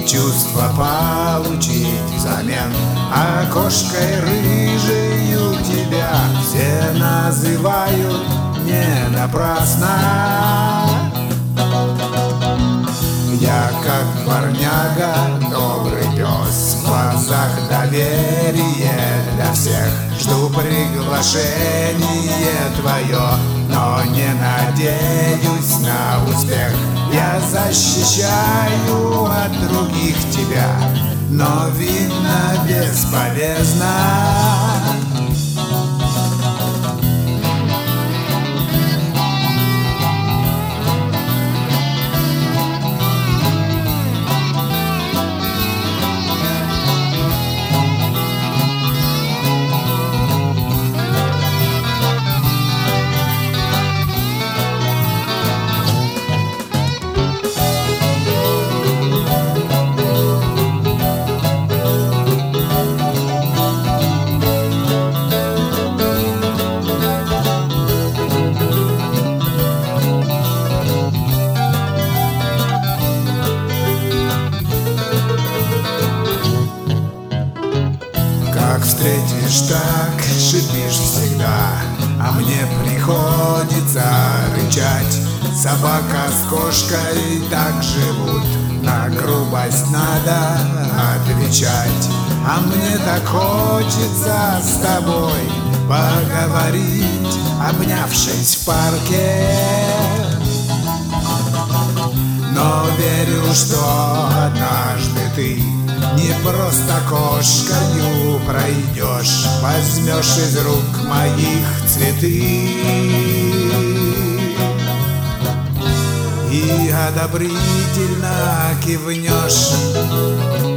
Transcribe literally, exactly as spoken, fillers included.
чувства получить взамен. Окошкой рыжею тебя все называют не напрасно. Я как парняга, добрый пес, в глазах доверие для всех. Жду приглашение твое, но не надеюсь на успех. Я защищаю от других тебя, но видно бесполезно. Как встретишь, так шипишь всегда, а мне приходится рычать. Собака с кошкой так живут, на грубость надо отвечать. А мне так хочется с тобой поговорить, обнявшись в парке. Но верю, что однажды ты не просто кошкою пройдешь, возьмешь из рук моих цветы и одобрительно кивнешь.